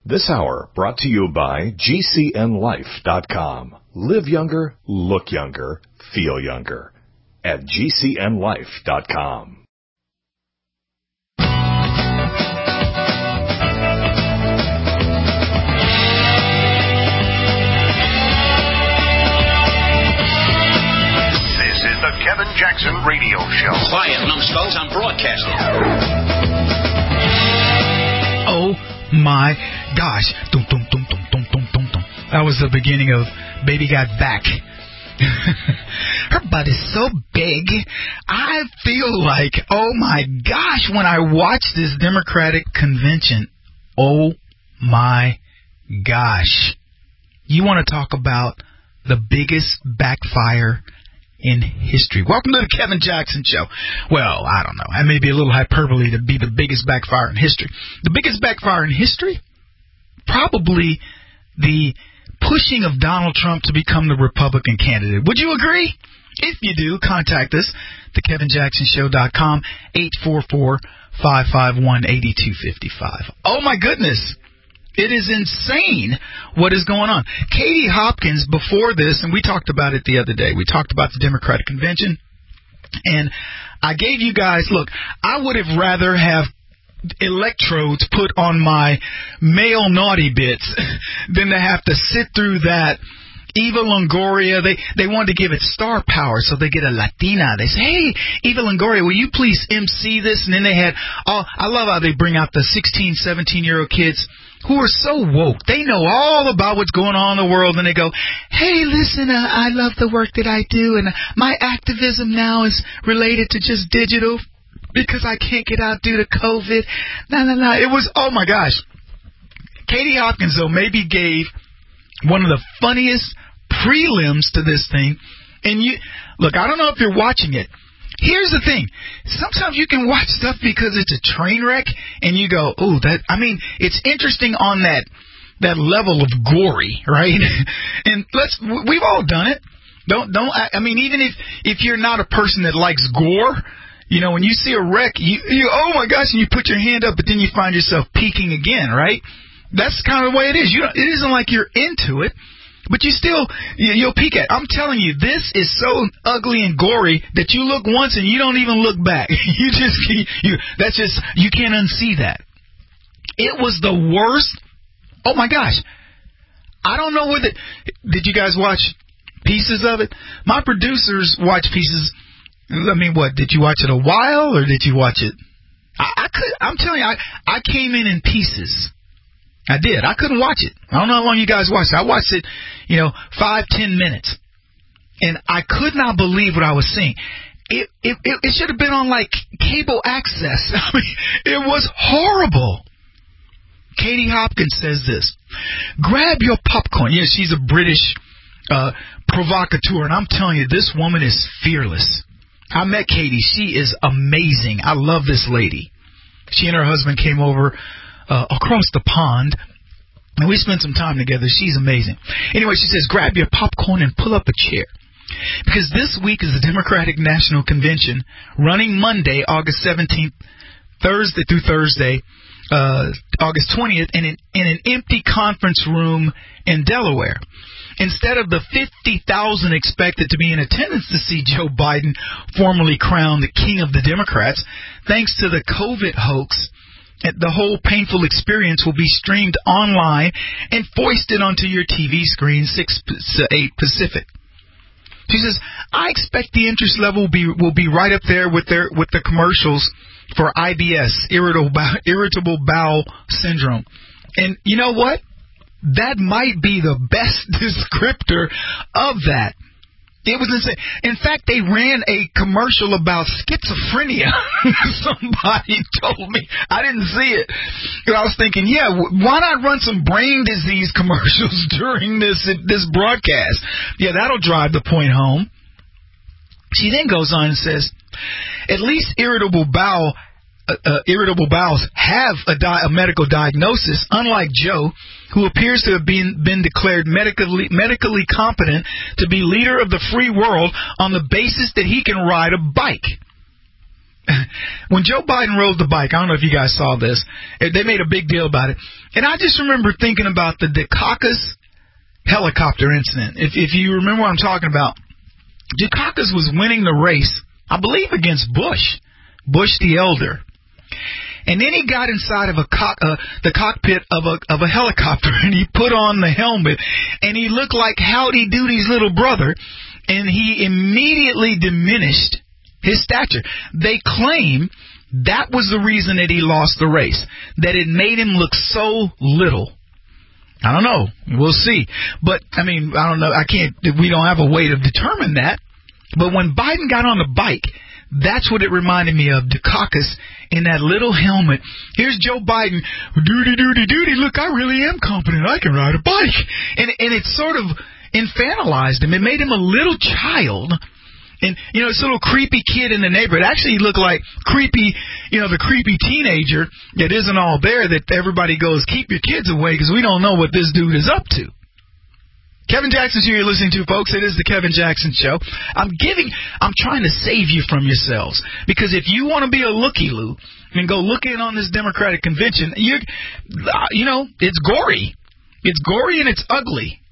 This hour brought to you by GCNLife.com. Live younger, look younger, feel younger. At GCNLife.com. This is the Kevin Jackson Radio Show. Quiet, numbskulls, I'm broadcasting. Oh my gosh. Dum, dum, dum, dum, dum, dum, dum, dum. That was the beginning of Baby Got Back. Her butt is so big. I feel like, oh my gosh, when I watch this Democratic convention, oh my gosh. You want to talk about the biggest backfire in history. Welcome to the Kevin Jackson Show. Well, I don't know. That may be a little hyperbole to be the biggest backfire in history. The biggest backfire in history? Probably the pushing of Donald Trump to become the Republican candidate. Would you agree? If you do, contact us, thekevinjacksonshow.com, 844-551-8255. Oh, my goodness. It is insane what is going on. Katie Hopkins, before this, and we talked about it the other day, we talked about the Democratic Convention, and I gave you guys, look, I would have rather have electrodes put on my male naughty bits than to have to sit through that. Eva Longoria, they wanted to give it star power, so they get a Latina. They say, hey, Eva Longoria, will you please MC this? And then they had, I love how they bring out the 16, 17-year-old kids who are so woke. They know all about what's going on in the world, and they go, hey, listen, I love the work that I do, and my activism now is related to just digital because I can't get out due to COVID. No. It was, oh, my gosh. Katie Hopkins, though, maybe gave one of the funniest prelims to this thing. And you look, I don't know if you're watching it. Here's the thing. Sometimes you can watch stuff because it's a train wreck and you go, oh, it's interesting on that level of gory, right? And we've all done it. Even if you're not a person that likes gore, you know, when you see a wreck, you oh my gosh, and you put your hand up, but then you find yourself peeking again, right? That's kind of the way it is. It isn't like you're into it, but you'll peek at it. I'm telling you, this is so ugly and gory that you look once and you don't even look back. You can't unsee that. It was the worst. Oh my gosh. I don't know did you guys watch pieces of it? My producers watch pieces. I mean, what, did you watch it a while or did you watch it? I'm telling you, I came in pieces. I did. I couldn't watch it. I don't know how long you guys watched it. I watched it, 5-10 minutes. And I could not believe what I was seeing. It should have been on, like, cable access. I mean, it was horrible. Katie Hopkins says this. Grab your popcorn. Yeah, she's a British provocateur. And I'm telling you, this woman is fearless. I met Katie. She is amazing. I love this lady. She and her husband came over across the pond, and we spent some time together. She's amazing. Anyway, she says, grab your popcorn and pull up a chair. Because this week is the Democratic National Convention running Monday, August 17th, Thursday through Thursday, August 20th, in an empty conference room in Delaware. Instead of the 50,000 expected to be in attendance to see Joe Biden formally crowned the king of the Democrats, thanks to the COVID hoax, the whole painful experience will be streamed online and foisted onto your TV screen 6 to 8 Pacific. She says, I expect the interest level will be right up there with the commercials for IBS, irritable bowel syndrome. And you know what? That might be the best descriptor of that. It was insane. In fact, they ran a commercial about schizophrenia. Somebody told me. I didn't see it. And I was thinking, why not run some brain disease commercials during this broadcast? Yeah, that'll drive the point home. She then goes on and says, at least irritable bowels have a medical diagnosis, unlike Joe, who appears to have been declared medically competent to be leader of the free world on the basis that he can ride a bike. when Joe Biden rode the bike, I don't know if you guys saw this, they made a big deal about it. And I just remember thinking about the Dukakis helicopter incident. If you remember what I'm talking about, Dukakis was winning the race, I believe, against Bush the elder. And then he got inside of the cockpit of a helicopter, and he put on the helmet, and he looked like Howdy Doody's little brother, and he immediately diminished his stature. They claim that was the reason that he lost the race, that it made him look so little. I don't know. We'll see. But, I mean, I don't know. We don't have a way to determine that. But when Biden got on the bike, that's what it reminded me of, Dukakis in that little helmet. Here's Joe Biden, doody, look, I really am confident I can ride a bike. And it sort of infantilized him. It made him a little child. And, this little creepy kid in the neighborhood. Actually, he looked like the creepy teenager that isn't all there, that everybody goes, keep your kids away because we don't know what this dude is up to. Kevin Jackson's here you're listening to, folks. It is the Kevin Jackson Show. I'm trying to save you from yourselves. Because if you want to be a looky-loo and go look in on this Democratic convention, it's gory. It's gory and it's ugly.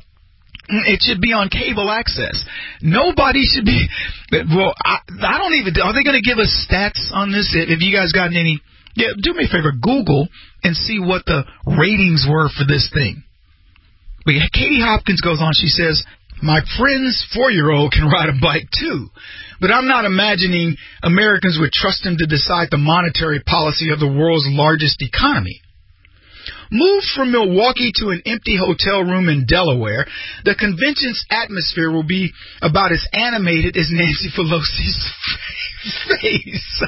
It should be on cable access. Nobody should be. Well, I don't even. Are they going to give us stats on this? If you guys got any, do me a favor, Google and see what the ratings were for this thing. But Katie Hopkins goes on. She says, "My friend's 4-year-old can ride a bike too, but I'm not imagining Americans would trust him to decide the monetary policy of the world's largest economy." Moved from Milwaukee to an empty hotel room in Delaware, the convention's atmosphere will be about as animated as Nancy Pelosi's face,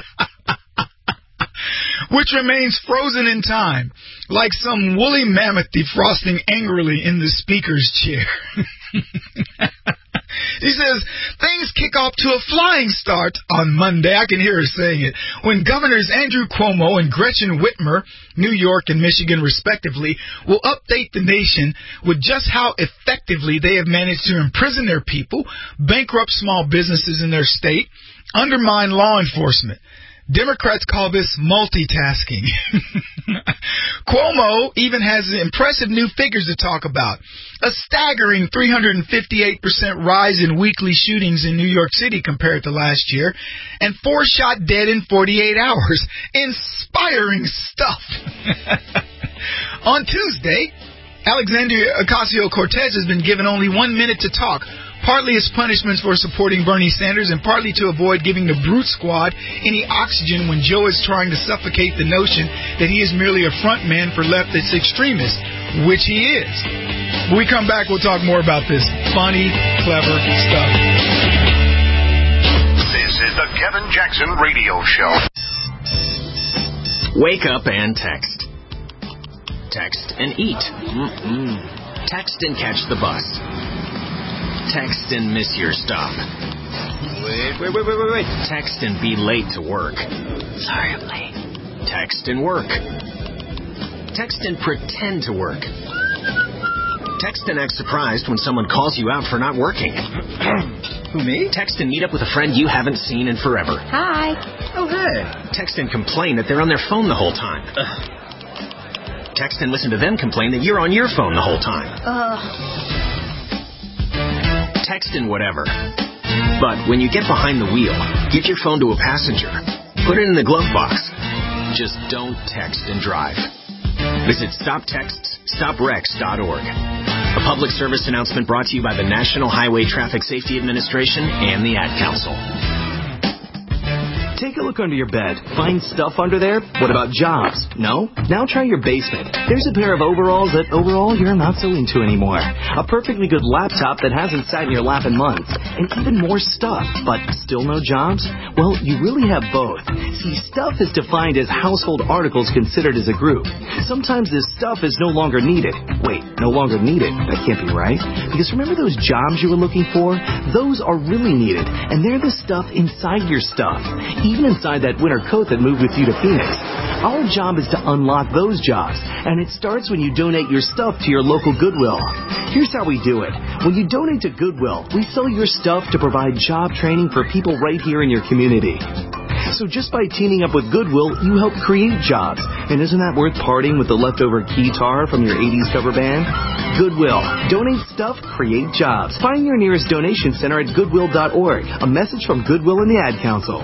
which remains frozen in time, like some woolly mammoth defrosting angrily in the speaker's chair. He says, things kick off to a flying start on Monday. I can hear her saying it. When Governors Andrew Cuomo and Gretchen Whitmer, New York and Michigan respectively, will update the nation with just how effectively they have managed to imprison their people, bankrupt small businesses in their state, undermine law enforcement. Democrats call this multitasking. Cuomo even has impressive new figures to talk about. A staggering 358% rise in weekly shootings in New York City compared to last year, and 4 shot dead in 48 hours. Inspiring stuff. On Tuesday, Alexandria Ocasio-Cortez has been given only 1 minute to talk, partly as punishments for supporting Bernie Sanders and partly to avoid giving the brute squad any oxygen when Joe is trying to suffocate the notion that he is merely a front man for leftist extremists, which he is. When we come back, we'll talk more about this funny, clever stuff. This is the Kevin Jackson Radio Show. Wake up and text. Text and eat. Text and catch the bus. Text and miss your stop. Wait. Text and be late to work. Sorry, I'm late. Text and work. Text and pretend to work. Text and act surprised when someone calls you out for not working. Who, me? Text and meet up with a friend you haven't seen in forever. Hi. Oh, hey. Text and complain that they're on their phone the whole time. Text and listen to them complain that you're on your phone the whole time. Text and whatever. But when you get behind the wheel, give your phone to a passenger. Put it in the glove box. Just don't text and drive. Visit StopTextsStopWrecks.org. A public service announcement brought to you by the National Highway Traffic Safety Administration and the Ad Council. Take a look under your bed. Find stuff under there? What about jobs? No? Now try your basement. There's a pair of overalls that overall you're not so into anymore. A perfectly good laptop that hasn't sat in your lap in months. And even more stuff, but still no jobs? Well, you really have both. See, stuff is defined as household articles considered as a group. Sometimes this stuff is no longer needed. Wait, no longer needed? That can't be right. Because remember those jobs you were looking for? Those are really needed. And they're the stuff inside your stuff. Even inside that winter coat that moved with you to Phoenix. Our job is to unlock those jobs, and it starts when you donate your stuff to your local Goodwill. Here's how we do it. When you donate to Goodwill, we sell your stuff to provide job training for people right here in your community. So just by teaming up with Goodwill, you help create jobs. And isn't that worth parting with the leftover guitar from your 80s cover band? Goodwill. Donate stuff, create jobs. Find your nearest donation center at goodwill.org. A message from Goodwill and the Ad Council.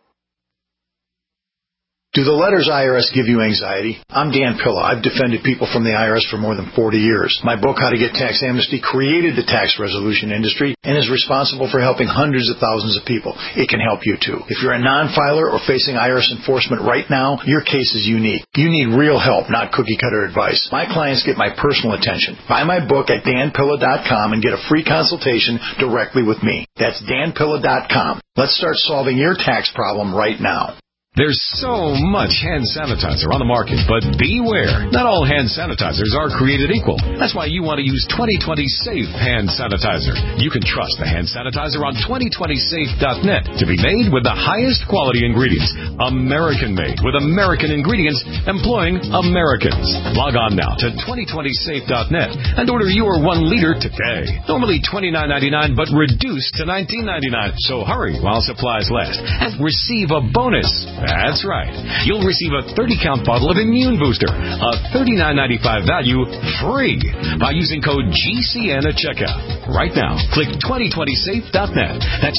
Do the letters IRS give you anxiety? I'm Dan Pilla. I've defended people from the IRS for more than 40 years. My book, How to Get Tax Amnesty, created the tax resolution industry and is responsible for helping hundreds of thousands of people. It can help you too. If you're a non-filer or facing IRS enforcement right now, your case is unique. You need real help, not cookie-cutter advice. My clients get my personal attention. Buy my book at danpilla.com and get a free consultation directly with me. That's danpilla.com. Let's start solving your tax problem right now. There's so much hand sanitizer on the market, but beware. Not all hand sanitizers are created equal. That's why you want to use 2020 Safe Hand Sanitizer. You can trust the hand sanitizer on 2020safe.net to be made with the highest quality ingredients. American-made with American ingredients, employing Americans. Log on now to 2020safe.net and order your 1 liter today. Normally $29.99, but reduced to $19.99. So hurry while supplies last and receive a bonus. That's right. You'll receive a 30-count bottle of Immune Booster, a $39.95 value, free by using code GCN at checkout. Right now, click 2020safe.net. That's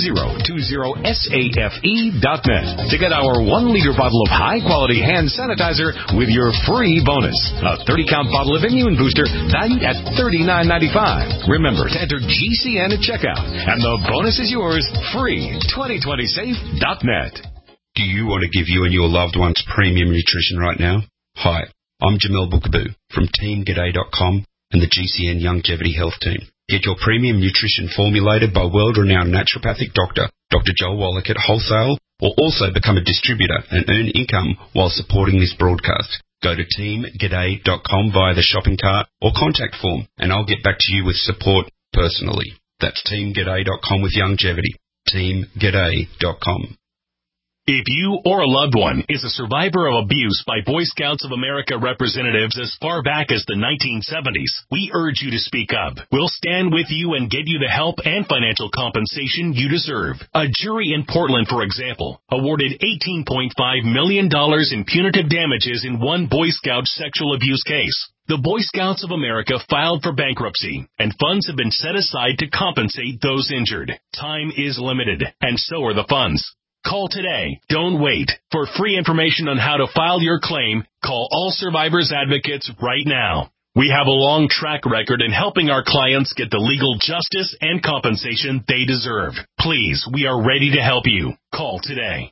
2020safe.net to get our 1 liter bottle of high-quality hand sanitizer with your free bonus. A 30-count bottle of Immune Booster valued at $39.95. Remember to enter GCN at checkout, and the bonus is yours, free. 2020safe.net. Do you want to give you and your loved ones premium nutrition right now? Hi, I'm Jamel Bookaboo from TeamGaday.com and the GCN Longevity Health Team. Get your premium nutrition formulated by world-renowned naturopathic doctor, Dr. Joel Wallach at wholesale, or also become a distributor and earn income while supporting this broadcast. Go to TeamGaday.com via the shopping cart or contact form, and I'll get back to you with support personally. That's TeamGaday.com with longevity. TeamGaday.com. If you or a loved one is a survivor of abuse by Boy Scouts of America representatives as far back as the 1970s, we urge you to speak up. We'll stand with you and get you the help and financial compensation you deserve. A jury in Portland, for example, awarded $18.5 million in punitive damages in one Boy Scout sexual abuse case. The Boy Scouts of America filed for bankruptcy, and funds have been set aside to compensate those injured. Time is limited, and so are the funds. Call today. Don't wait. For free information on how to file your claim, call All Survivors Advocates right now. We have a long track record in helping our clients get the legal justice and compensation they deserve. Please, we are ready to help you. Call today.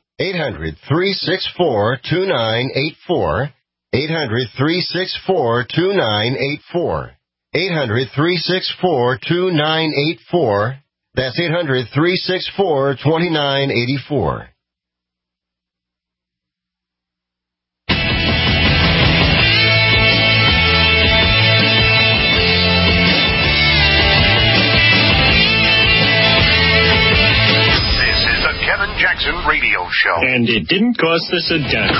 800-364-2984. 800-364-2984. 800-364-2984. That's 800-364-2984. This is the Kevin Jackson Radio Show. And it didn't cost us a dime.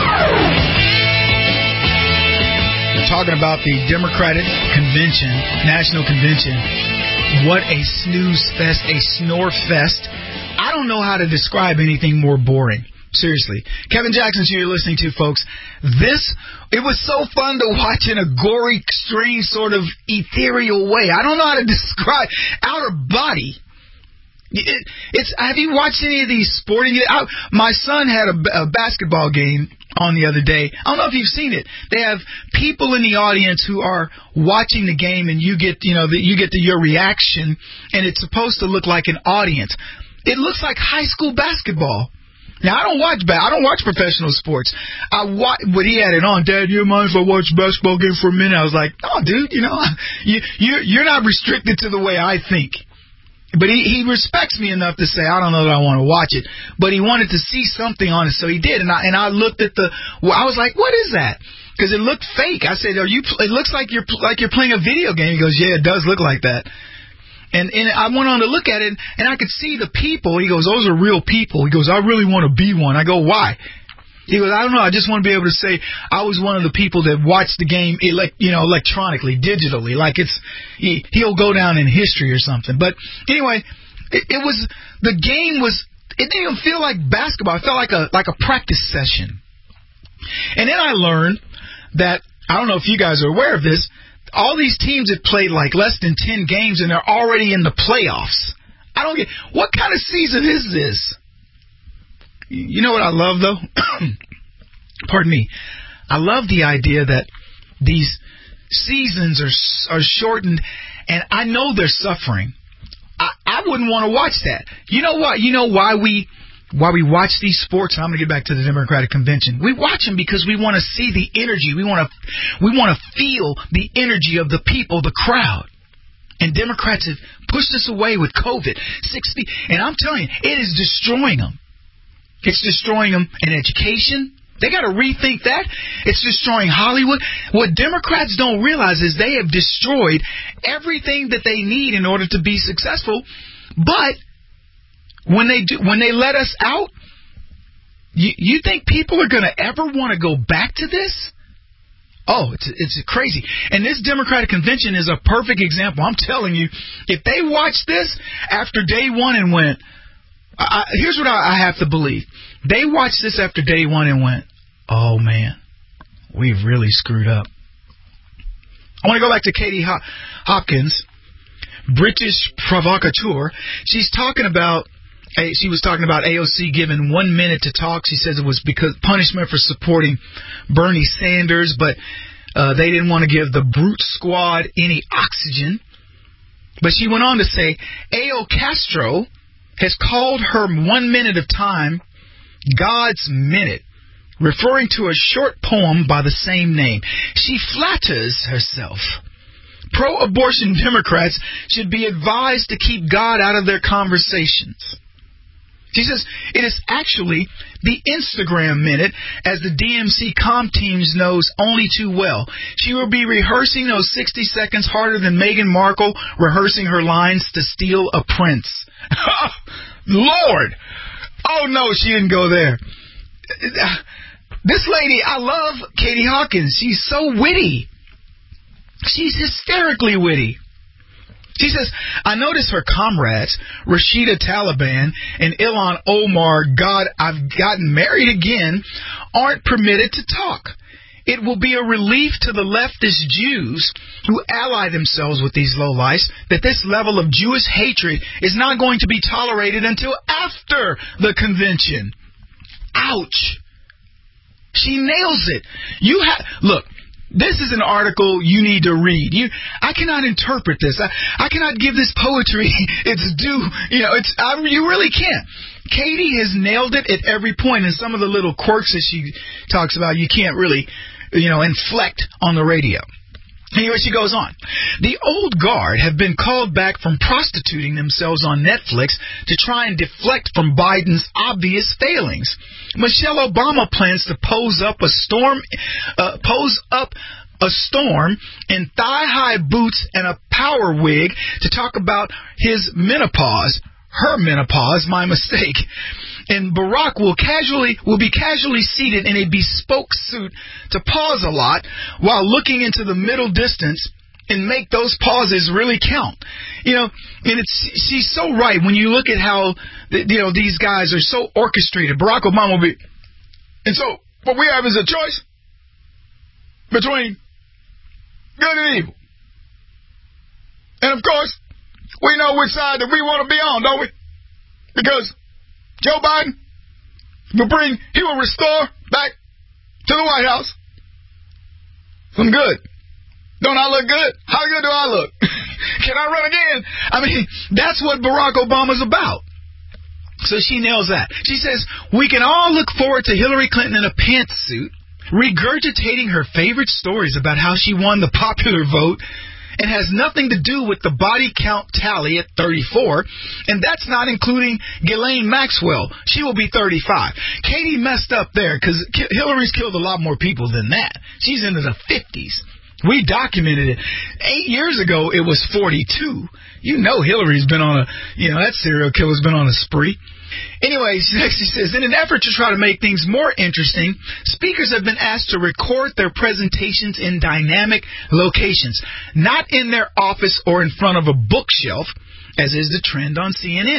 We're talking about the Democratic Convention, National Convention. What a snooze fest, a snore fest. I don't know how to describe anything more boring. Seriously. Kevin Jackson, you're listening to, folks. It was so fun to watch in a gory, strange, sort of ethereal way. I don't know how to describe outer body. Have you watched any of these sporting? My son had a basketball game on the other day. I don't know if you've seen it. They have people in the audience who are watching the game, and you get your reaction, and it's supposed to look like an audience. It looks like high school basketball. Now, I don't watch professional sports. But he had it on. Dad, you mind if I watch a basketball game for a minute? I was like, oh, dude, you're not restricted to the way I think. But he respects me enough to say, I don't know that I want to watch it. But he wanted to see something on it, so he did. And I looked at I was like, what is that? Because it looked fake. I said, it looks like you're playing a video game. He goes, yeah, it does look like that. And I went on to look at it, and I could see the people. He goes, those are real people. He goes, I really want to be one. I go, why? He goes, I don't know. I just want to be able to say I was one of the people that watched the game, electronically, digitally, like he'll go down in history or something. But anyway, the game was it didn't even feel like basketball. It felt like a practice session. And then I learned that, I don't know if you guys are aware of this, all these teams have played like less than 10 games and they're already in the playoffs. I don't get, what kind of season is this? You know what I love, though? Pardon me. I love the idea that these seasons are shortened, and I know they're suffering. I wouldn't want to watch that. You know what? You know why we watch these sports? And I'm going to get back to the Democratic Convention. We watch them because we want to see the energy. We want to feel the energy of the people, the crowd. And Democrats have pushed us away with COVID. And I'm telling you, it is destroying them. It's destroying them in education. They got to rethink that. It's destroying Hollywood. What Democrats don't realize is they have destroyed everything that they need in order to be successful. But when they let us out, you think people are going to ever want to go back to this? Oh, it's crazy. And this Democratic Convention is a perfect example. I'm telling you, if they watched this after day one and went, here's what I have to believe. They watched this after day one and went, oh, man, we've really screwed up. I want to go back to Katie Hopkins, British provocateur. She was talking about AOC given 1 minute to talk. She says it was because punishment for supporting Bernie Sanders, but they didn't want to give the brute squad any oxygen. But she went on to say, A.O. Castro has called her 1 minute of time God's Minute, referring to a short poem by the same name. She flatters herself. Pro-abortion Democrats should be advised to keep God out of their conversations. She says it is actually the Instagram minute, as the DMC comm teams knows only too well. She will be rehearsing those 60 seconds harder than Meghan Markle rehearsing her lines to steal a prince. Lord! Oh, no, she didn't go there. This lady, I love Katie Hopkins. She's so witty. She's hysterically witty. She says, I notice her comrades, Rashida Taliban and Ilhan Omar, God, I've gotten married again, aren't permitted to talk. It will be a relief to the leftist Jews who ally themselves with these lowlifes that this level of Jewish hatred is not going to be tolerated until after the convention. Ouch. She nails it. Look, this is an article you need to read. I cannot interpret this. I cannot give this poetry its due. You really can't. Katie has nailed it at every point, and some of the little quirks that she talks about, you can't really, inflect on the radio. Anyway, she goes on. The old guard have been called back from prostituting themselves on Netflix to try and deflect from Biden's obvious failings. Michelle Obama plans to pose up a storm in thigh-high boots and a power wig to talk about his menopause. Her menopause, my mistake. And Barack will be casually seated in a bespoke suit to pause a lot while looking into the middle distance and make those pauses really count. And she's so right when you look at how these guys are so orchestrated. Barack Obama will be, and so what we have is a choice between good and evil. And of course, we know which side that we want to be on, don't we? Because Joe Biden he will restore back to the White House some good. Don't I look good? How good do I look? Can I run again? I mean, that's what Barack Obama's about. So she nails that. She says, we can all look forward to Hillary Clinton in a pantsuit, regurgitating her favorite stories about how she won the popular vote and has nothing to do with the body count tally at 34, and that's not including Ghislaine Maxwell. She will be 35. Katie messed up there because Hillary's killed a lot more people than that. She's into the 50s. We documented it. 8 years ago, it was 42. Hillary's been on that serial killer's been on a spree. Anyway, next she says, in an effort to try to make things more interesting, speakers have been asked to record their presentations in dynamic locations, not in their office or in front of a bookshelf, as is the trend on CNN.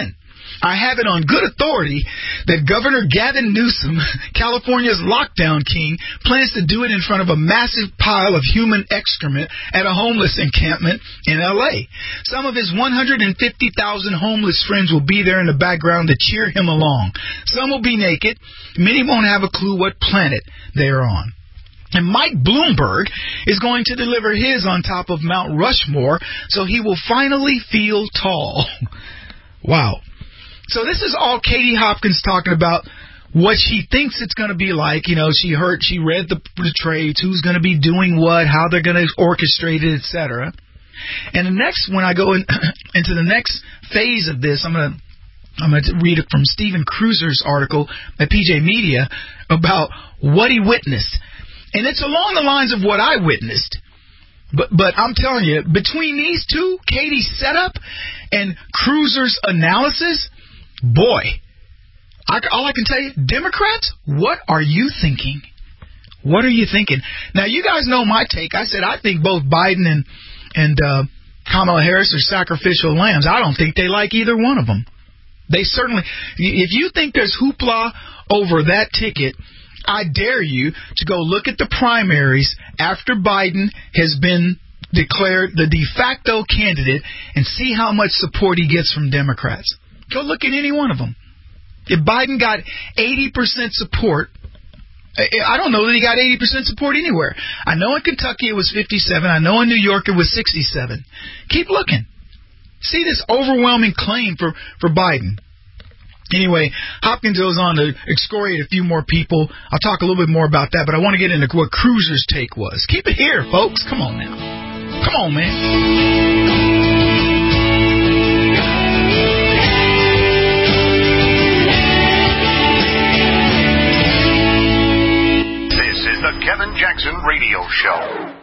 I have it on good authority that Governor Gavin Newsom, California's lockdown king, plans to do it in front of a massive pile of human excrement at a homeless encampment in L.A. Some of his 150,000 homeless friends will be there in the background to cheer him along. Some will be naked. Many won't have a clue what planet they are on. And Mike Bloomberg is going to deliver his on top of Mount Rushmore, so he will finally feel tall. Wow. So this is all Katie Hopkins talking about what she thinks it's going to be like. You know, she read the trades, who's going to be doing what, how they're going to orchestrate it, etc. And the next, when I go into the next phase of this, I'm going to read it from Stephen Cruiser's article at PJ Media about what he witnessed. And it's along the lines of what I witnessed. But I'm telling you, between these two, Katie's setup and Cruiser's analysis, boy, all I can tell you, Democrats, what are you thinking? What are you thinking? Now, you guys know my take. I said I think both Biden and Kamala Harris are sacrificial lambs. I don't think they like either one of them. They certainly, if you think there's hoopla over that ticket, I dare you to go look at the primaries after Biden has been declared the de facto candidate and see how much support he gets from Democrats. Go look at any one of them. If Biden got 80% support, I don't know that he got 80% support anywhere. I know in Kentucky it was 57. I know in New York it was 67. Keep looking. See this overwhelming claim for Biden. Anyway, Hopkins goes on to excoriate a few more people. I'll talk a little bit more about that, but I want to get into what Cruiser's take was. Keep it here, folks. Come on now. Come on, man. This is the Kevin Jackson Radio Show.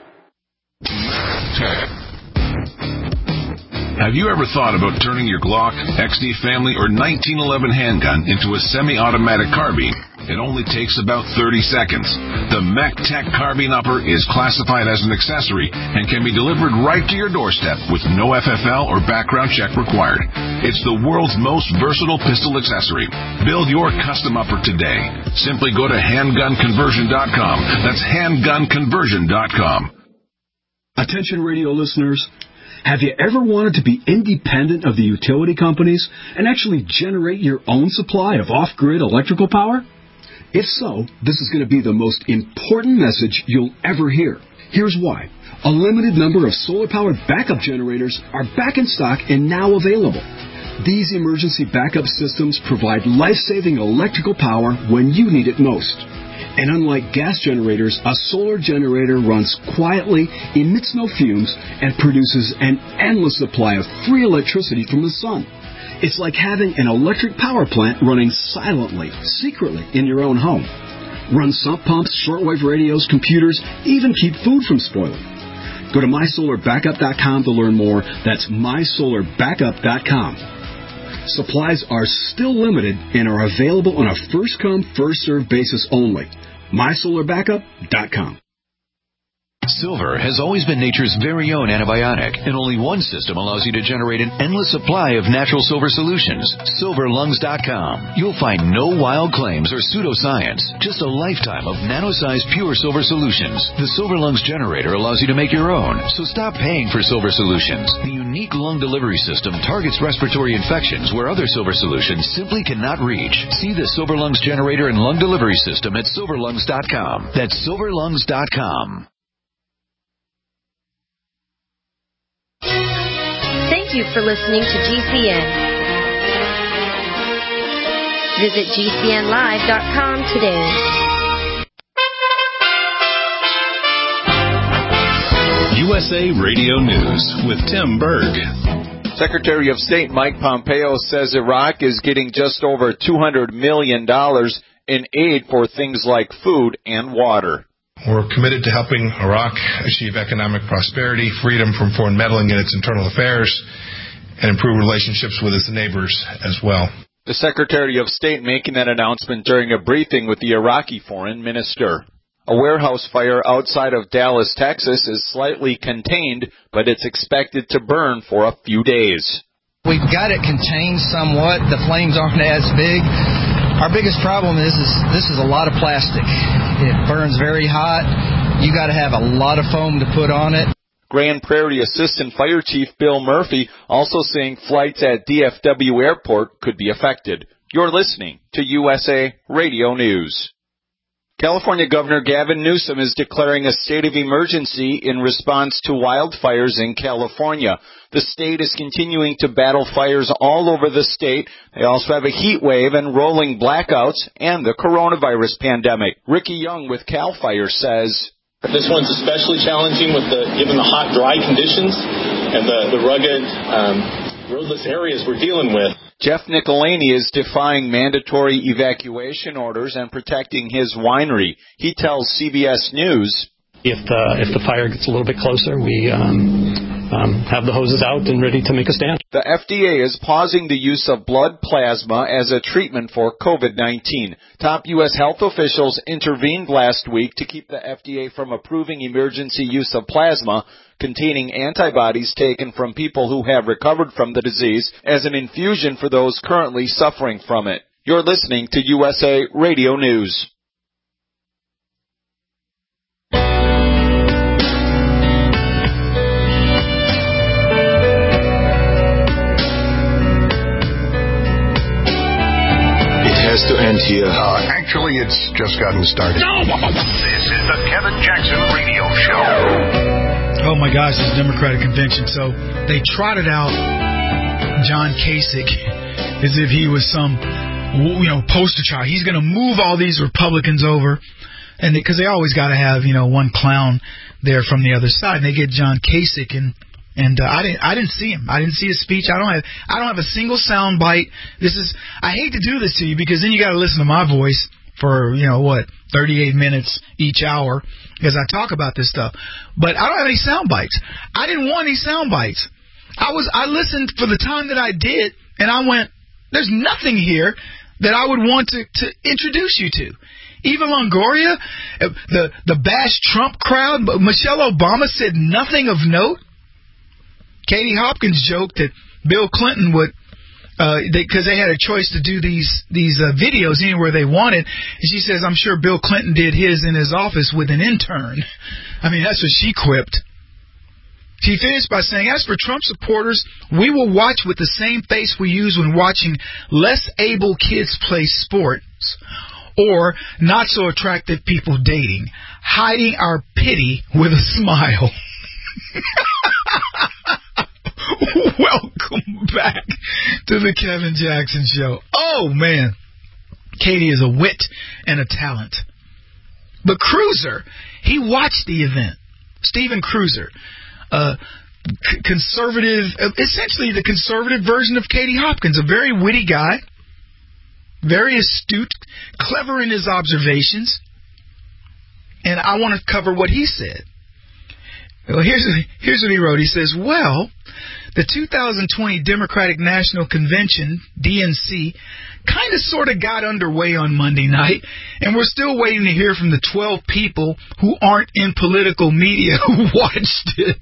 Have you ever thought about turning your Glock, XD Family, or 1911 handgun into a semi-automatic carbine? It only takes about 30 seconds. The MechTech Carbine Upper is classified as an accessory and can be delivered right to your doorstep with no FFL or background check required. It's the world's most versatile pistol accessory. Build your custom upper today. Simply go to handgunconversion.com. That's handgunconversion.com. Attention radio listeners. Have you ever wanted to be independent of the utility companies and actually generate your own supply of off-grid electrical power? If so, this is going to be the most important message you'll ever hear. Here's why. A limited number of solar-powered backup generators are back in stock and now available. These emergency backup systems provide life-saving electrical power when you need it most. And unlike gas generators, a solar generator runs quietly, emits no fumes, and produces an endless supply of free electricity from the sun. It's like having an electric power plant running silently, secretly in your own home. Run sump pumps, shortwave radios, computers, even keep food from spoiling. Go to mysolarbackup.com to learn more. That's mysolarbackup.com. Supplies are still limited and are available on a first-come, first-served basis only. mysolarbackup.com. Silver has always been nature's very own antibiotic, and only one system allows you to generate an endless supply of natural silver solutions. SilverLungs.com. You'll find no wild claims or pseudoscience, just a lifetime of nano-sized pure silver solutions. The Silver Lungs generator allows you to make your own, so stop paying for silver solutions. The unique lung delivery system targets respiratory infections where other silver solutions simply cannot reach. See the Silver Lungs generator and lung delivery system at SilverLungs.com. That's SilverLungs.com. Thank you for listening to GCN. Visit GCNlive.com today. USA Radio News with Tim Berg. Secretary of State Mike Pompeo says Iraq is getting just over $200 million in aid for things like food and water. We're committed to helping Iraq achieve economic prosperity, freedom from foreign meddling in its internal affairs, and improve relationships with its neighbors as well. The Secretary of State making that announcement during a briefing with the Iraqi foreign minister. A warehouse fire outside of Dallas, Texas is slightly contained, but it's expected to burn for a few days. We've got it contained somewhat. The flames aren't as big. Our biggest problem is this is a lot of plastic. It burns very hot. You got to have a lot of foam to put on it. Grand Prairie Assistant Fire Chief Bill Murphy also saying flights at DFW Airport could be affected. You're listening to USA Radio News. California Governor Gavin Newsom is declaring a state of emergency in response to wildfires in California. The state is continuing to battle fires all over the state. They also have a heat wave and rolling blackouts and the coronavirus pandemic. Ricky Young with CAL FIRE says, this one's especially challenging given the hot, dry conditions and the rugged, roadless areas we're dealing with. Jeff Nicolini is defying mandatory evacuation orders and protecting his winery. He tells CBS News, if the fire gets a little bit closer, we have the hoses out and ready to make a stand. The FDA is pausing the use of blood plasma as a treatment for COVID-19. Top U.S. health officials intervened last week to keep the FDA from approving emergency use of plasma containing antibodies taken from people who have recovered from the disease as an infusion for those currently suffering from it. You're listening to USA Radio News. Has to end here. Actually, it's just gotten started. This is the Kevin Jackson Radio Show. Oh my gosh, this Democratic convention. So they trotted out John Kasich as if he was some, poster child. He's going to move all these Republicans over, and because they always got to have, one clown there from the other side. And they get John Kasich and I didn't see him. I didn't see his speech. I don't have a single sound bite. I hate to do this to you because then you got to listen to my voice for 38 minutes each hour because I talk about this stuff. But I don't have any sound bites. I didn't want any sound bites. I listened for the time that I did, and I went, there's nothing here that I would want to introduce you to. Eva Longoria, the bash Trump crowd, Michelle Obama said nothing of note. Katie Hopkins joked that Bill Clinton would, because they had a choice to do these videos anywhere they wanted, and she says, I'm sure Bill Clinton did his in his office with an intern. I mean, that's what she quipped. She finished by saying, as for Trump supporters, we will watch with the same face we use when watching less able kids play sports or not so attractive people dating, hiding our pity with a smile. Welcome back to the Kevin Jackson Show. Oh, man. Katie is a wit and a talent. But Cruiser, he watched the event. Stephen Cruiser, conservative, essentially the conservative version of Katie Hopkins, a very witty guy, very astute, clever in his observations. And I want to cover what he said. Well, here's what he wrote. He says, well, the 2020 Democratic National Convention, DNC, kind of sort of got underway on Monday night, and we're still waiting to hear from the 12 people who aren't in political media who watched it.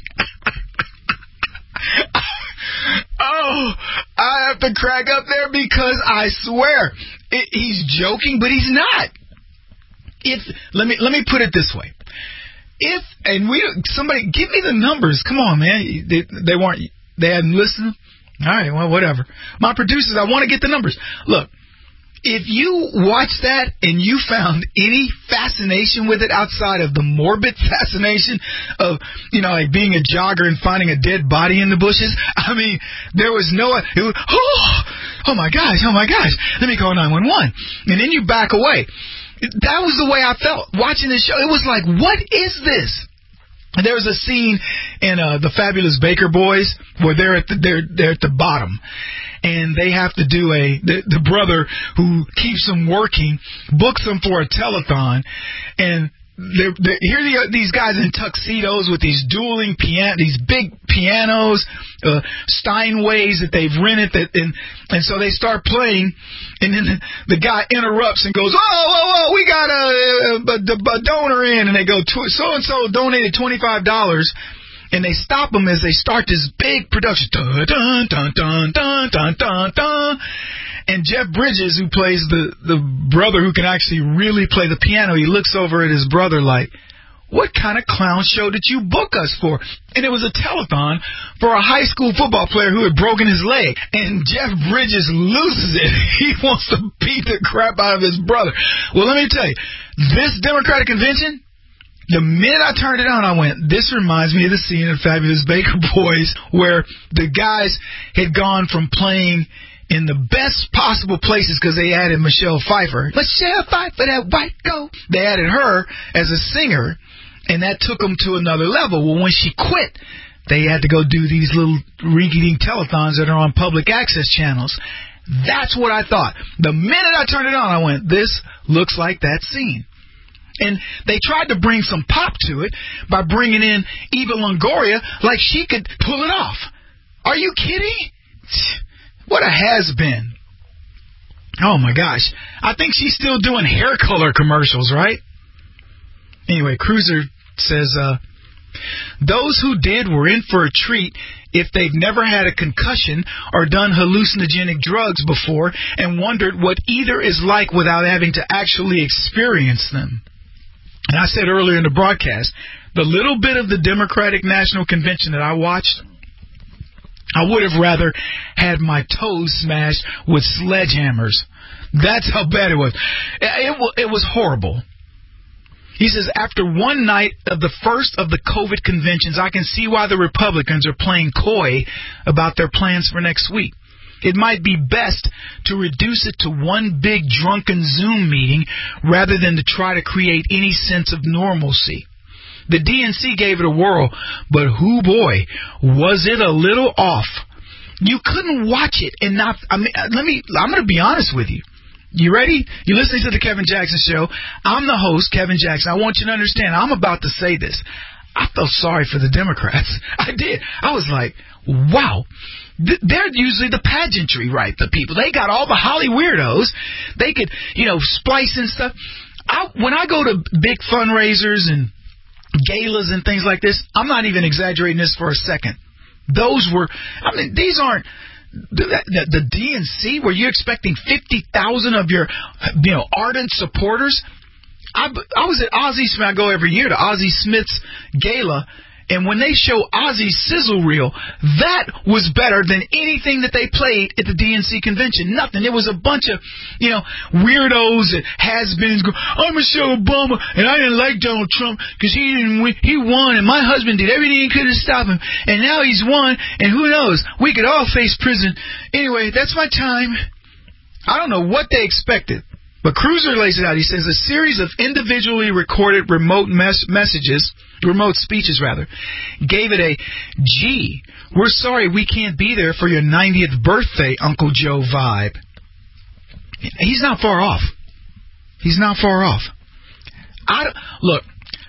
Oh, I have to crack up there because I swear, he's joking, but he's not. Let me put it this way. Somebody give me the numbers. Come on, man. They hadn't listened. All right, well, whatever. My producers, I want to get the numbers. Look, if you watched that and you found any fascination with it outside of the morbid fascination of, like being a jogger and finding a dead body in the bushes, I mean, there was no, oh my gosh, let me call 911. And then you back away. That was the way I felt watching this show. It was like, what is this? And there was a scene in the Fabulous Baker Boys where they're at the bottom, and they have to do the brother who keeps them working books them for a telethon, and here these guys in tuxedos with these dueling these big pianos, Steinways that they've rented, and so they start playing, and then the guy interrupts and goes, "Oh, we got a donor in," and they go, "So and so donated $25." And they stop them as they start this big production. Dun, dun, dun, dun, dun, dun, dun, dun. And Jeff Bridges, who plays the brother who can actually really play the piano, he looks over at his brother like, what kind of clown show did you book us for? And it was a telethon for a high school football player who had broken his leg. And Jeff Bridges loses it. He wants to beat the crap out of his brother. Well, let me tell you, this Democratic convention, the minute I turned it on, I went, this reminds me of the scene in Fabulous Baker Boys where the guys had gone from playing in the best possible places because they added Michelle Pfeiffer. Michelle Pfeiffer, that white goat. They added her as a singer, and that took them to another level. Well, when she quit, they had to go do these little rinky-dink telethons that are on public access channels. That's what I thought. The minute I turned it on, I went, this looks like that scene. And they tried to bring some pop to it by bringing in Eva Longoria like she could pull it off. Are you kidding? What a has-been. Oh, my gosh. I think she's still doing hair color commercials, right? Anyway, Cruiser says, those who did were in for a treat if they've never had a concussion or done hallucinogenic drugs before and wondered what either is like without having to actually experience them. And I said earlier in the broadcast, the little bit of the Democratic National Convention that I watched, I would have rather had my toes smashed with sledgehammers. That's how bad it was. It was horrible. He says, after one night of the first of the COVID conventions, I can see why the Republicans are playing coy about their plans for next week. It might be best to reduce it to one big drunken Zoom meeting rather than to try to create any sense of normalcy. The DNC gave it a whirl, but hoo boy, was it a little off. You couldn't watch it and not, I'm going to be honest with you. You ready? You're listening to the Kevin Jackson Show. I'm the host, Kevin Jackson. I want you to understand, I'm about to say this. I felt sorry for the Democrats. I did. I was like, wow. They're usually the pageantry, right? The people. They got all the Holly weirdos. They could, splice and stuff. When I go to big fundraisers and galas and things like this, I'm not even exaggerating this for a second. These aren't the DNC where you're expecting 50,000 of your ardent supporters. I was at Ozzie Smith. I go every year to Ozzie Smith's gala, and when they show Ozzie's sizzle reel, that was better than anything that they played at the DNC convention. Nothing. It was a bunch of, weirdos and has-beens go, I'm Michelle Obama, and I didn't like Donald Trump because he didn't win. He won, and my husband did everything he could to stop him, and now he's won, and who knows? We could all face prison. Anyway, that's my time. I don't know what they expected. But Cruiser lays it out. He says a series of individually recorded remote speeches, gave it a, gee, we're sorry we can't be there for your 90th birthday, Uncle Joe vibe. He's not far off. He's not far off. Look,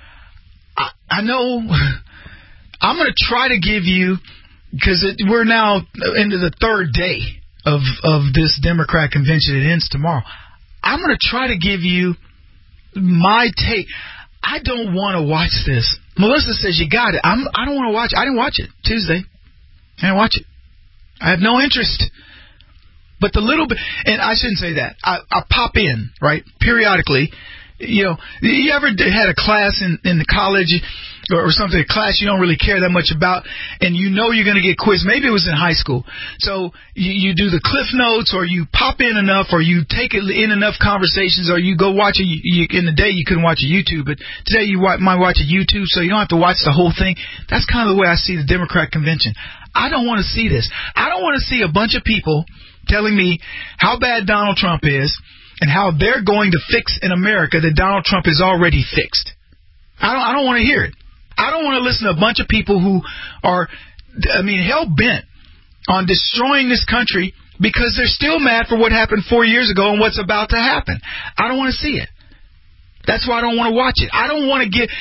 I know I'm going to try to give you, because we're now into the third day of this Democrat convention. It ends tomorrow. I'm going to try to give you my take. I don't want to watch this. Melissa says you got it. I don't want to watch it. I didn't watch it Tuesday. I didn't watch it. I have no interest. But the little bit, and I shouldn't say that. I pop in, right, periodically. You ever had a class in the college or something, a class you don't really care that much about, and you're going to get quizzed. Maybe it was in high school. So you do the Cliff Notes, or you pop in enough, or you take it in enough conversations, or you go watch in the day you couldn't watch a YouTube, but today you might watch a YouTube, so you don't have to watch the whole thing. That's kind of the way I see the Democrat convention. I don't want to see this. I don't want to see a bunch of people telling me how bad Donald Trump is and how they're going to fix in America that Donald Trump is already fixed. I don't want to hear it. I don't want to listen to a bunch of people who are, hell-bent on destroying this country because they're still mad for what happened 4 years ago and what's about to happen. I don't want to see it. That's why I don't want to watch it. I don't want to get,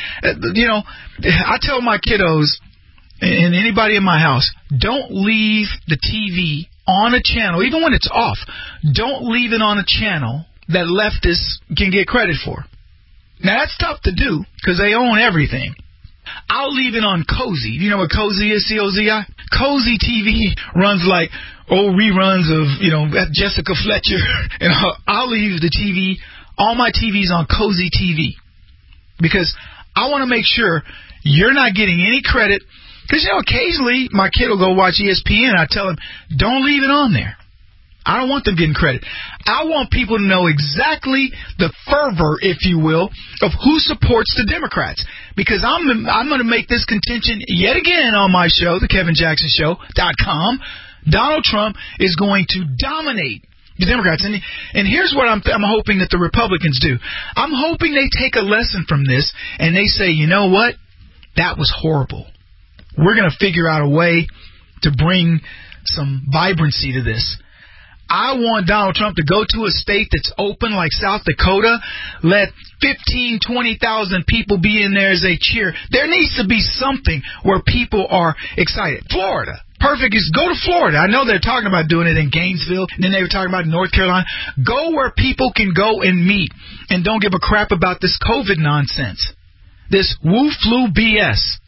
I tell my kiddos and anybody in my house, don't leave the TV on a channel, even when it's off. Don't leave it on a channel that leftists can get credit for. Now, that's tough to do because they own everything. I'll leave it on Cozy. You know what Cozy is, C-O-Z-I? Cozy TV runs like old reruns of, Jessica Fletcher. And I'll leave the TV, all my TVs on Cozy TV. Because I want to make sure you're not getting any credit. Because, occasionally my kid will go watch ESPN. I tell him, don't leave it on there. I don't want them getting credit. I want people to know exactly the fervor, if you will, of who supports the Democrats. Because I'm going to make this contention yet again on my show, the KevinJacksonShow.com. Donald Trump is going to dominate the Democrats. And here's what I'm hoping that the Republicans do. I'm hoping they take a lesson from this and they say, you know what? That was horrible. We're going to figure out a way to bring some vibrancy to this. I want Donald Trump to go to a state that's open like South Dakota, let 15, 20,000 people be in there as they cheer. There needs to be something where people are excited. Florida. Perfect is go to Florida. I know they're talking about doing it in Gainesville, and then they were talking about North Carolina. Go where people can go and meet and don't give a crap about this COVID nonsense. This woo-flu BS.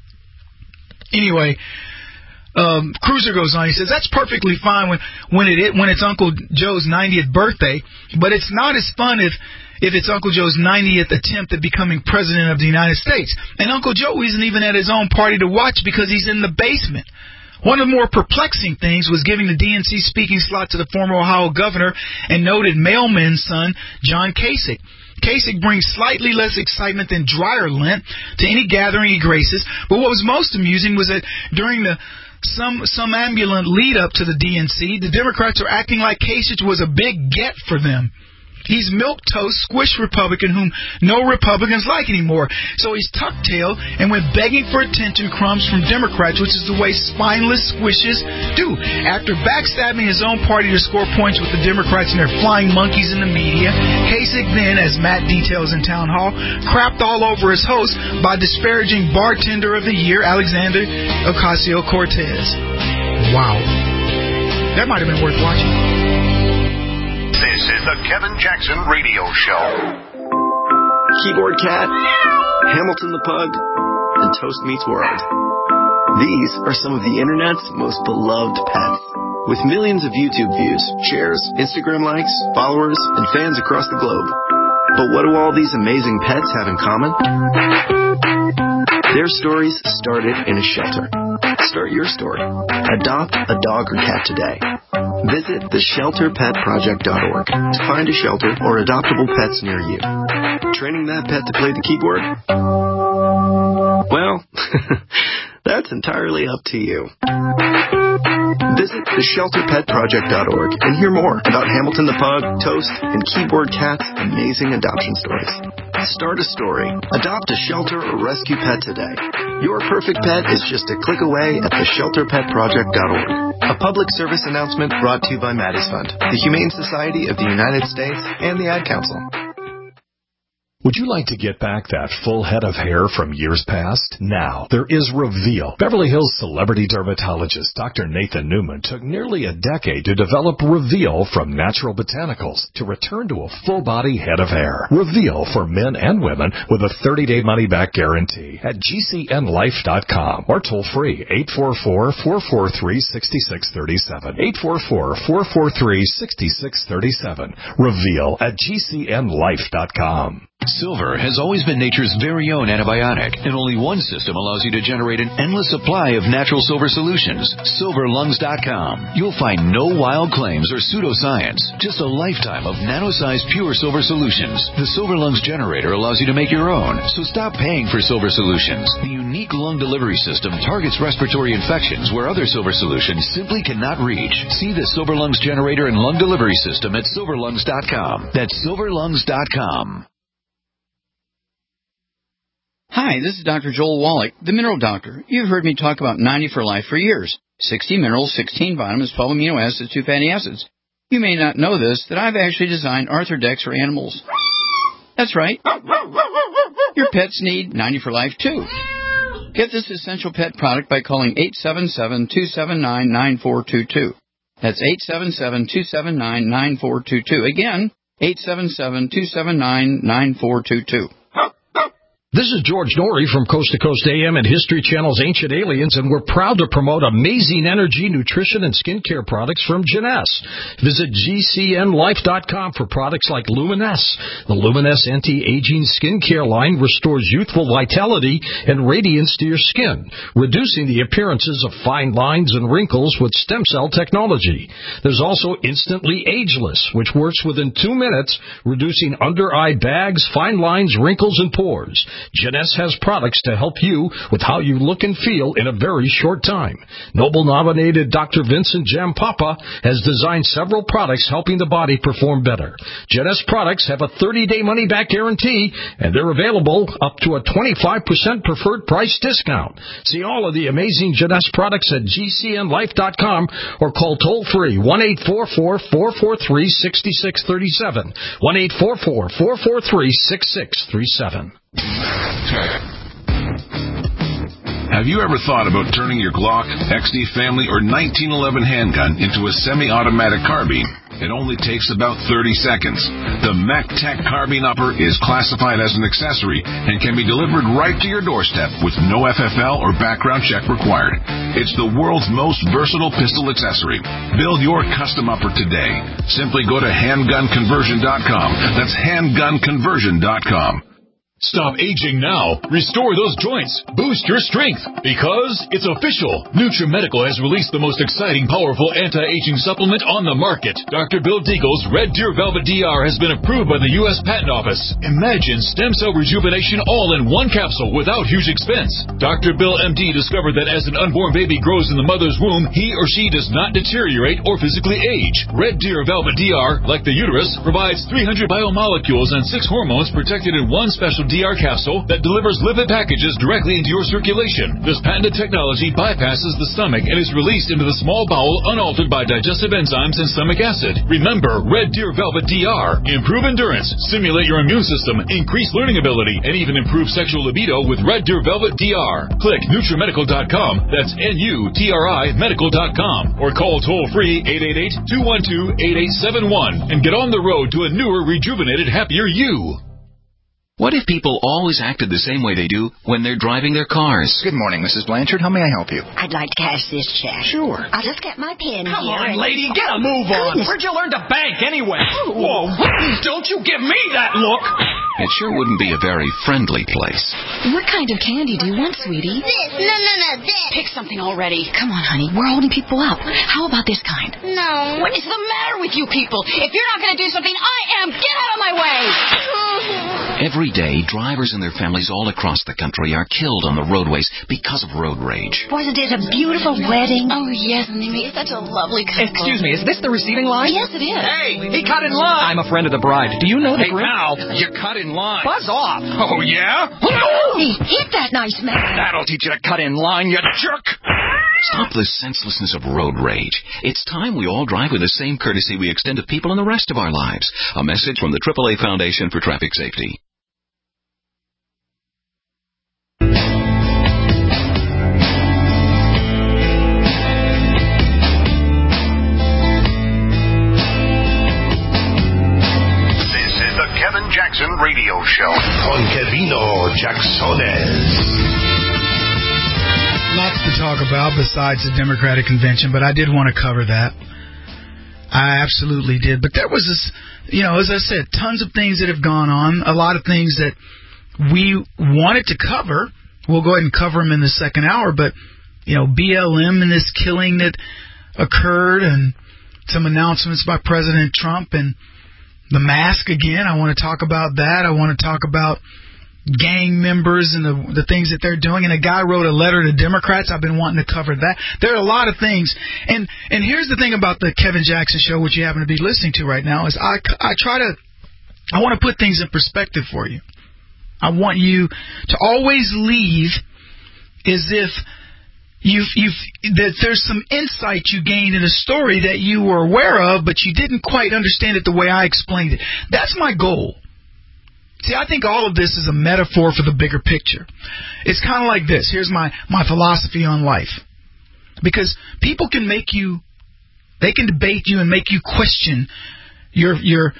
Anyway, Cruiser goes on. He says that's perfectly fine when it's Uncle Joe's 90th birthday, but it's not as fun if it's Uncle Joe's 90th attempt at becoming president of the United States. And Uncle Joe isn't even at his own party to watch because he's in the basement. One of the more perplexing things was giving the DNC speaking slot to the former Ohio governor and noted mailman's son, John Kasich. Kasich brings slightly less excitement than Dreyer lent to any gathering he graces, but what was most amusing was that during the some ambulant lead up to the DNC, the Democrats are acting like Kasich was a big get for them. He's milquetoast, squish Republican whom no Republicans like anymore. So he's tuck-tailed and went begging for attention crumbs from Democrats, which is the way spineless squishes do. After backstabbing his own party to score points with the Democrats and their flying monkeys in the media, Kasich then, as Matt details in Town Hall, crapped all over his host by disparaging Bartender of the Year, Alexander Ocasio-Cortez. Wow. That might have been worth watching. This is the Kevin Jackson Radio Show. Keyboard Cat, Hamilton the Pug, and Toast Meets World. These are some of the internet's most beloved pets. With millions of YouTube views, shares, Instagram likes, followers, and fans across the globe. But what do all these amazing pets have in common? Their stories started in a shelter. Start your story. Adopt a dog or cat today. Visit theshelterpetproject.org to find a shelter or adoptable pets near you. Training that pet to play the keyboard? Well, that's entirely up to you. Visit theshelterpetproject.org and hear more about Hamilton the Pug, Toast, and Keyboard Cat's amazing adoption stories. Start a story, adopt a shelter or rescue pet today. Your perfect pet is just a click away at theshelterpetproject.org. A public service announcement brought to you by Maddie's Fund, the Humane Society of the United States, and the Ad Council. Would you like to get back that full head of hair from years past? Now, there is Reveal. Beverly Hills celebrity dermatologist Dr. Nathan Newman took nearly a decade to develop Reveal from natural botanicals to return to a full-body head of hair. Reveal for men and women with a 30-day money-back guarantee at GCNlife.com or toll free 844-443-6637. 844-443-6637. Reveal at GCNlife.com. Silver has always been nature's very own antibiotic, and only one system allows you to generate an endless supply of natural silver solutions. SilverLungs.com. You'll find no wild claims or pseudoscience, just a lifetime of nano-sized pure silver solutions. The Silver Lungs generator allows you to make your own, so stop paying for silver solutions. The unique lung delivery system targets respiratory infections where other silver solutions simply cannot reach. See the Silver Lungs generator and lung delivery system at SilverLungs.com. That's SilverLungs.com. Hi, this is Dr. Joel Wallach, the Mineral Doctor. You've heard me talk about 90 for Life for years. 60 minerals, 16 vitamins, 12 amino acids, 2 fatty acids. You may not know this, that I've actually designed Arthrodex for animals. That's right. Your pets need 90 for Life, too. Get this essential pet product by calling 877-279-9422. That's 877-279-9422. Again, 877-279-9422. This is George Norrie from Coast to Coast AM and History Channel's Ancient Aliens, and we're proud to promote amazing energy, nutrition, and skincare products from Jeunesse. Visit GCNLife.com for products like Luminesse. The Luminesse anti-aging skincare line restores youthful vitality and radiance to your skin, reducing the appearances of fine lines and wrinkles with stem cell technology. There's also Instantly Ageless, which works within 2 minutes, reducing under-eye bags, fine lines, wrinkles, and pores. Jeunesse has products to help you with how you look and feel in a very short time. Nobel-nominated Dr. Vincent Jampapa has designed several products helping the body perform better. Jeunesse products have a 30-day money-back guarantee, and they're available up to a 25% preferred price discount. See all of the amazing Jeunesse products at GCNLife.com or call toll-free 1-844-443-6637, 1-844-443-6637. Have you ever thought about turning your Glock, XD Family, or 1911 handgun into a semi-automatic carbine? It only takes about 30 seconds. The MacTac Carbine Upper is classified as an accessory and can be delivered right to your doorstep with no FFL or background check required. It's the world's most versatile pistol accessory. Build your custom upper today. Simply go to handgunconversion.com. That's handgunconversion.com. Stop aging now. Restore those joints. Boost your strength. Because it's official. NutriMedical has released the most exciting, powerful anti-aging supplement on the market. Dr. Bill Deagle's Red Deer Velvet DR has been approved by the U.S. Patent Office. Imagine stem cell rejuvenation all in one capsule without huge expense. Dr. Bill MD discovered that as an unborn baby grows in the mother's womb, he or she does not deteriorate or physically age. Red Deer Velvet DR, like the uterus, provides 300 biomolecules and 6 hormones protected in one special DR capsule that delivers lipid packages directly into your circulation. This patented technology bypasses the stomach and is released into the small bowel unaltered by digestive enzymes and stomach acid. Remember, Red Deer Velvet DR. Improve endurance, stimulate your immune system, increase learning ability, and even improve sexual libido with Red Deer Velvet DR. Click NutriMedical.com, that's NUTRI Medical.com, or call toll-free 888-212-8871 and get on the road to a newer, rejuvenated, happier you. What if people always acted the same way they do when they're driving their cars? Good morning, Mrs. Blanchard. How may I help you? I'd like to cash this check. Sure. I'll just get my pen Come here. on, lady, get a move on. Goodness. Where'd you learn to bank anyway? Whoa, don't you give me that look. It sure wouldn't be a very friendly place. What kind of candy do you want, sweetie? This. No, this. Pick something already. Come on, honey. We're holding people up. How about this kind? No. What is the matter with you people? If you're not going to do something, I am. Get out of my way. Every day, drivers and their families all across the country are killed on the roadways because of road rage. Wasn't it a beautiful wedding? Oh, yes, and they made such a lovely couple. Excuse me, is this the receiving line? Yes, it is. Hey, he cut in line. I'm a friend of the bride. Do you know the group? Now, you cut in line. Buzz off. Oh, yeah? Hey, hit that nice man. That'll teach you to cut in line, you jerk. Stop the senselessness of road rage. It's time we all drive with the same courtesy we extend to people in the rest of our lives. A message from the AAA Foundation for Traffic Safety. Kevin Jackson Radio Show. Con Kevino Jacksones. Lots to talk about besides the Democratic convention, but I did want to cover that. I absolutely did. But there was this, as I said, tons of things that have gone on, a lot of things that we wanted to cover. We'll go ahead and cover them in the second hour, but, BLM and this killing that occurred and some announcements by President Trump and the mask again. I want to talk about that. I want to talk about gang members and the things that they're doing. And a guy wrote a letter to Democrats. I've been wanting to cover that. There are a lot of things. And here's the thing about the Kevin Jackson Show, which you happen to be listening to right now, is I want to put things in perspective for you. I want you to always leave as if that there's some insight you gained in a story that you were aware of, but you didn't quite understand it the way I explained it. That's my goal. See, I think all of this is a metaphor for the bigger picture. It's kind of like this. Here's my philosophy on life. Because people can debate you and make you question your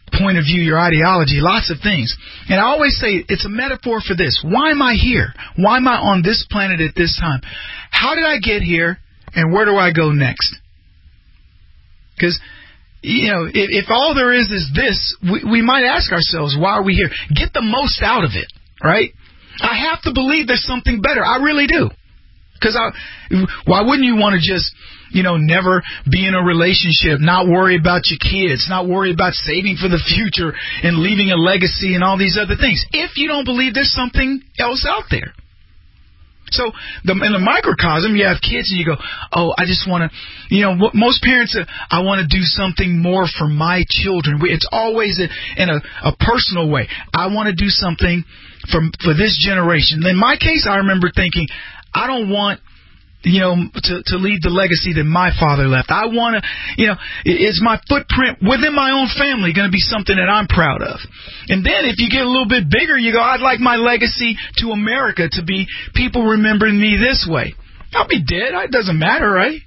point of view, your ideology, lots of things. And I always say it's a metaphor for this. Why am I here? Why am I on this planet at this time? How did I get here, and where do I go next? Because, if all there is this, we might ask ourselves, why are we here? Get the most out of it, right? I have to believe there's something better. I really do. Because why wouldn't you want to just, never be in a relationship, not worry about your kids, not worry about saving for the future and leaving a legacy and all these other things, if you don't believe there's something else out there? So in the microcosm, you have kids and you go, oh, I just want to, most parents say, I want to do something more for my children. It's always in a personal way. I want to do something for this generation. In my case, I remember thinking, I don't want, to leave the legacy that my father left. I want to, is my footprint within my own family going to be something that I'm proud of? And then if you get a little bit bigger, you go, I'd like my legacy to America to be people remembering me this way. I'll be dead. It doesn't matter, right?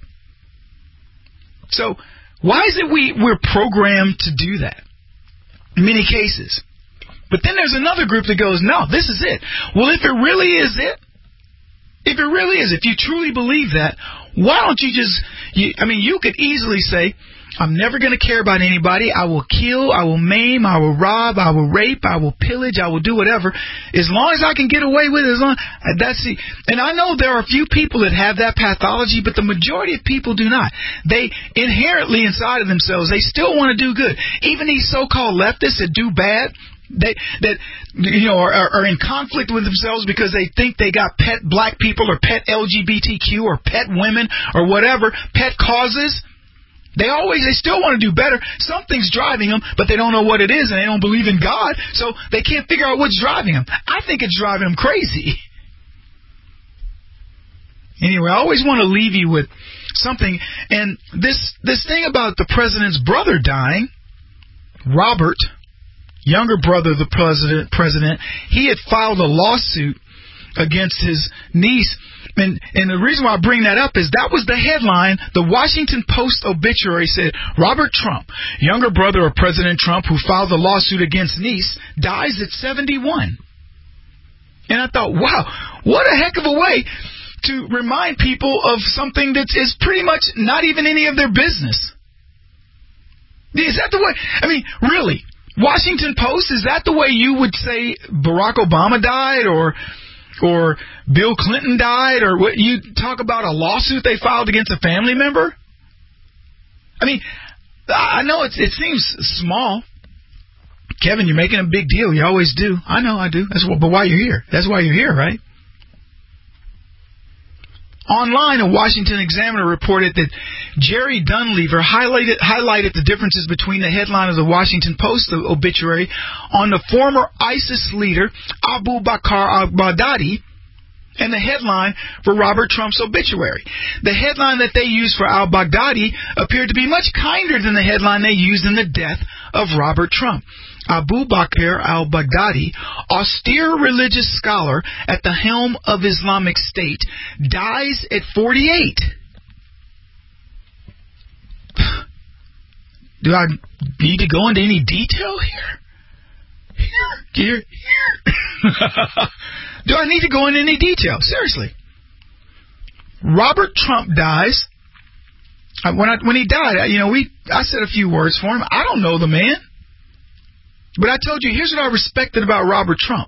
So why is it we're programmed to do that in many cases? But then there's another group that goes, no, this is it. Well, if it really is it, if you truly believe that, why don't you just, you could easily say, I'm never going to care about anybody. I will kill, I will maim, I will rob, I will rape, I will pillage, I will do whatever. As long as I can get away with it, and I know there are a few people that have that pathology, but the majority of people do not. They inherently inside of themselves, they still want to do good. Even these so-called leftists that do bad, are in conflict with themselves because they think they got pet black people or pet LGBTQ or pet women or whatever, pet causes. They still want to do better. Something's driving them, but they don't know what it is, and they don't believe in God, so they can't figure out what's driving them. I think it's driving them crazy. Anyway, I always want to leave you with something, and this thing about the president's brother dying, Robert, younger brother of the president, he had filed a lawsuit against his niece. And the reason why I bring that up is that was the headline. The Washington Post obituary said, Robert Trump, younger brother of President Trump who filed a lawsuit against niece, dies at 71. And I thought, wow, what a heck of a way to remind people of something that is pretty much not even any of their business. Is that the way? Really? Washington Post, is that the way you would say Barack Obama died or Bill Clinton died, or what? You talk about a lawsuit they filed against a family member? I know it seems small. Kevin, you're making a big deal. You always do. I know I do. But why you're here? That's why you're here, right? Online, a Washington Examiner reported that Jerry Dunleavy highlighted the differences between the headline of the Washington Post obituary on the former ISIS leader Abu Bakr al-Baghdadi and the headline for Robert Trump's obituary. The headline that they used for al-Baghdadi appeared to be much kinder than the headline they used in the death of Robert Trump. Abu Bakr al-Baghdadi, austere religious scholar at the helm of Islamic State, dies at 48. Do I need to go into any detail here? Do I need to go into any detail? Seriously. Robert Trump dies. When he died, I said a few words for him. I don't know the man. But I told you, here's what I respected about Robert Trump.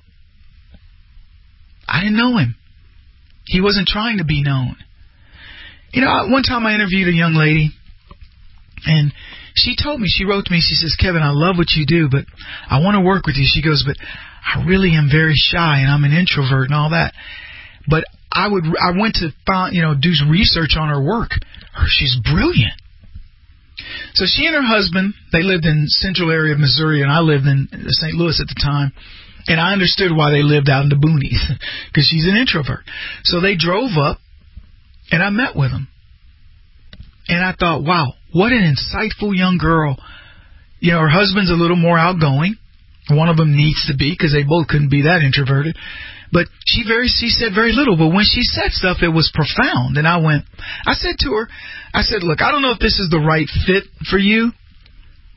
I didn't know him. He wasn't trying to be known. One time I interviewed a young lady, and she wrote to me, she says, Kevin, I love what you do, but I want to work with you. She goes, but I really am very shy, and I'm an introvert and all that. But I went to do research on her work. She's brilliant. So she and her husband, they lived in central area of Missouri, and I lived in St. Louis at the time. And I understood why they lived out in the boonies, because she's an introvert. So they drove up, and I met with them. And I thought, wow, what an insightful young girl. Her husband's a little more outgoing. One of them needs to be, because they both couldn't be that introverted. But she said very little. But when she said stuff, it was profound. And I said to her, look, I don't know if this is the right fit for you.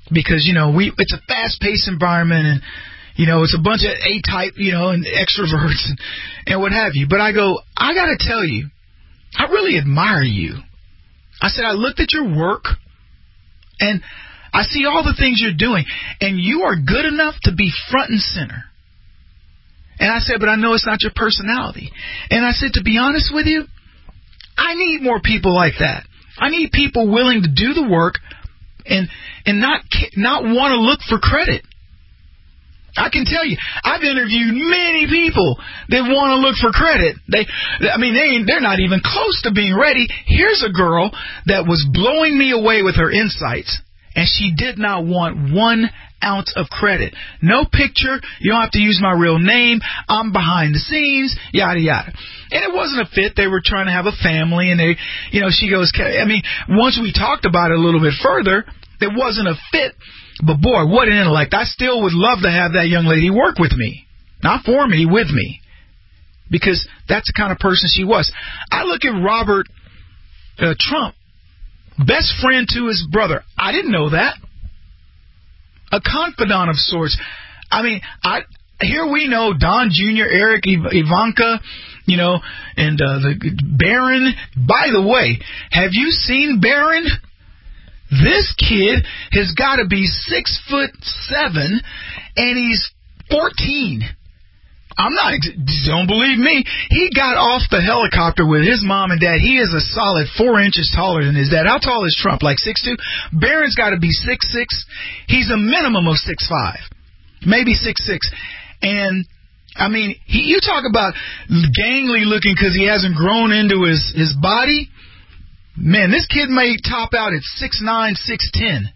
because, it's a fast-paced environment, and, it's a bunch of A-type, and extroverts and what have you. But I go, I got to tell you, I really admire you. I said, I looked at your work, and I see all the things you're doing, and you are good enough to be front and center. And I said, but I know it's not your personality. And I said, to be honest with you, I need more people like that. I need people willing to do the work and not want to look for credit. I can tell you, I've interviewed many people that want to look for credit. They're not even close to being ready. Here's a girl that was blowing me away with her insights, and she did not want 1 ounce of credit. No picture. You don't have to use my real name. I'm behind the scenes, yada, yada. And it wasn't a fit. They were trying to have a family, and she goes, once we talked about it a little bit further, it wasn't a fit. But boy, what an intellect. I still would love to have that young lady work with me. Not for me, with me. Because that's the kind of person she was. I look at Robert Trump, best friend to his brother. I didn't know that. A confidant of sorts. Here we know Don Jr., Eric, Ivanka, and the Barron. By the way, have you seen Barron? This kid has got to be 6'7", and he's 14. Don't believe me. He got off the helicopter with his mom and dad. He is a solid 4 inches taller than his dad. How tall is Trump? Like 6'2"? Barron's got to be 6'6". He's a minimum of 6'5", maybe 6'6". And you talk about gangly looking because he hasn't grown into his body. Man, this kid may top out at 6'9", 6'10".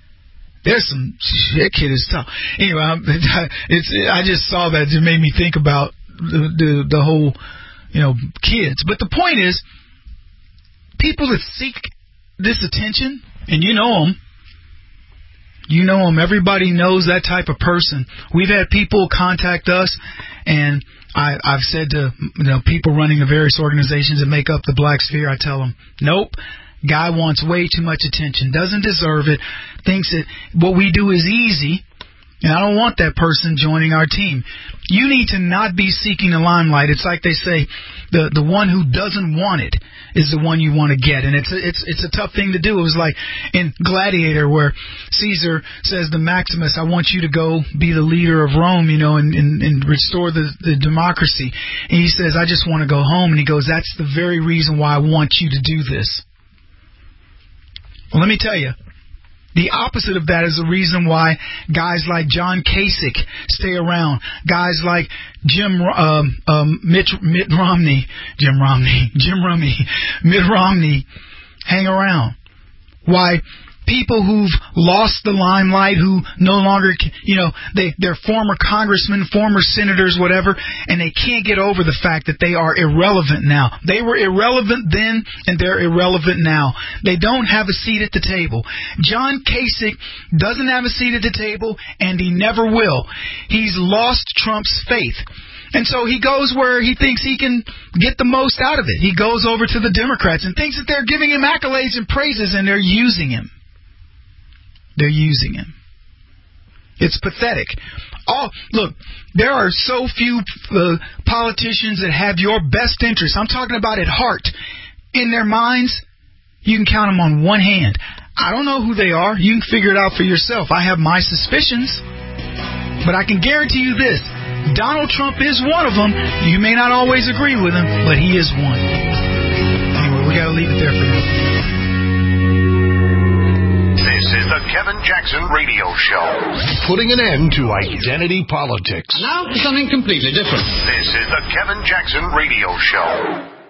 That kid is tough. Anyway, I just saw that. It made me think about the whole, kids. But the point is, people that seek this attention, and you know them. Everybody knows that type of person. We've had people contact us, and I've said to people running the various organizations that make up the Black Sphere, I tell them, nope. Guy wants way too much attention, doesn't deserve it, thinks that what we do is easy, and I don't want that person joining our team. You need to not be seeking the limelight. It's like they say, the one who doesn't want it is the one you want to get, and it's a tough thing to do. It was like in Gladiator where Caesar says to Maximus, I want you to go be the leader of Rome, and restore the democracy. And he says, I just want to go home. And he goes, that's the very reason why I want you to do this. Well, let me tell you, the opposite of that is the reason why guys like John Kasich stay around. Guys like Mitt Romney hang around. Why people who've lost the limelight, who no longer, they're former congressmen, former senators, whatever, and they can't get over the fact that they are irrelevant now. They were irrelevant then, and they're irrelevant now. They don't have a seat at the table. John Kasich doesn't have a seat at the table, and he never will. He's lost Trump's faith. And so he goes where he thinks he can get the most out of it. He goes over to the Democrats and thinks that they're giving him accolades and praises, and they're using him. They're using him. It's pathetic. Look, there are so few politicians that have your best interest. I'm talking about at heart. In their minds, you can count them on one hand. I don't know who they are. You can figure it out for yourself. I have my suspicions. But I can guarantee you this. Donald Trump is one of them. You may not always agree with him, but he is one. Anyway, we got to leave it there for now. This is the Kevin Jackson Radio Show. Putting an end to identity politics. Now for something completely different. This is the Kevin Jackson Radio Show.